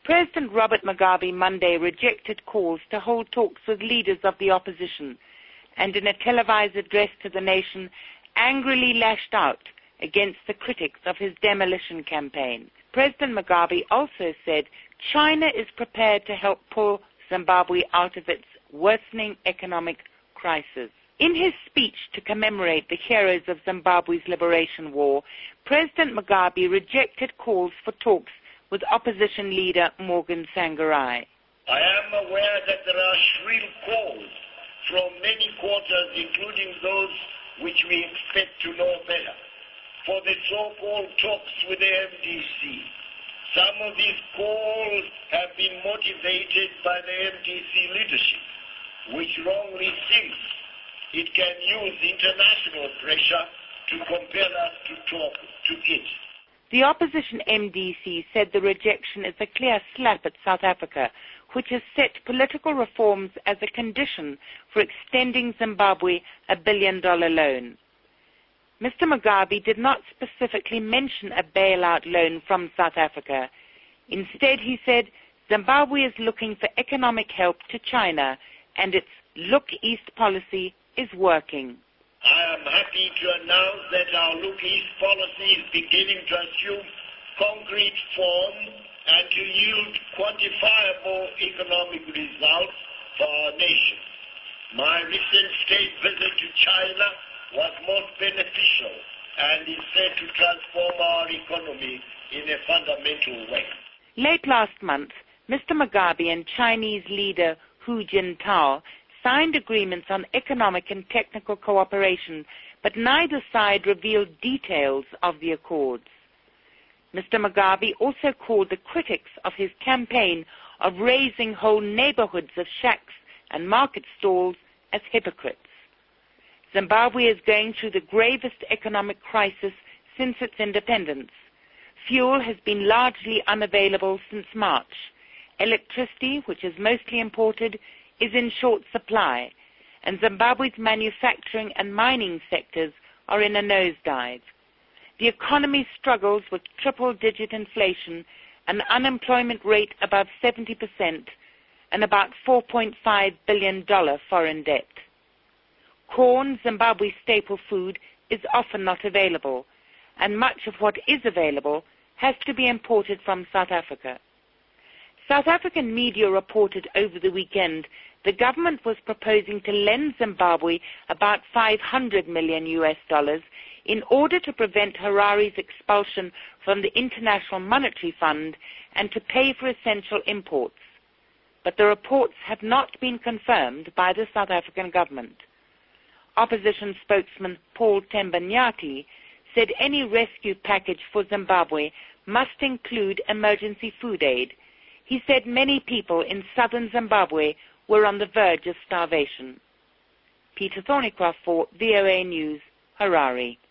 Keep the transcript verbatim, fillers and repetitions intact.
President Robert Mugabe Monday rejected calls to hold talks with leaders of the opposition and in a televised address to the nation angrily lashed out against the critics of his demolition campaign. President Mugabe also said China is prepared to help pull Zimbabwe out of its worsening economic crisis. In his speech to commemorate the heroes of Zimbabwe's liberation war, President Mugabe rejected calls for talks with opposition leader Morgan Tsvangirai. I am aware that there are shrill calls from many quarters, including those which we expect to know better, for the so-called talks with the M D C. Some of these calls have been motivated by the M D C leadership, which wrongly thinks it can use international pressure to compel us to talk to it. The opposition M D C said the rejection is a clear slap at South Africa, which has set political reforms as a condition for extending Zimbabwe a billion-dollar loan. Mister Mugabe did not specifically mention a bailout loan from South Africa. Instead, he said, Zimbabwe is looking for economic help to China, and its Look East policy is working. I am happy to announce that our Look East policy is beginning to assume concrete form and to yield quantifiable economic results for our nation. My recent state visit to China was most beneficial and is said to transform our economy in a fundamental way. Late last month, Mister Mugabe and Chinese leader Hu Jintao signed agreements on economic and technical cooperation, but neither side revealed details of the accords. Mister Mugabe also called the critics of his campaign of raising whole neighborhoods of shacks and market stalls as hypocrites. Zimbabwe is going through the gravest economic crisis since its independence. Fuel has been largely unavailable since March. Electricity, which is mostly imported, is in short supply, and Zimbabwe's manufacturing and mining sectors are in a nosedive. The economy struggles with triple-digit inflation, an unemployment rate above seventy percent, and about four point five billion dollars foreign debt. Corn, Zimbabwe's staple food, is often not available, and much of what is available has to be imported from South Africa. South African media reported over the weekend the government was proposing to lend Zimbabwe about five hundred million U S dollars in order to prevent Harare's expulsion from the International Monetary Fund and to pay for essential imports. But the reports have not been confirmed by the South African government. Opposition spokesman Paul Tembanyati said any rescue package for Zimbabwe must include emergency food aid. He said many people in southern Zimbabwe were on the verge of starvation. Peter Thornycroft for V O A News, Harare.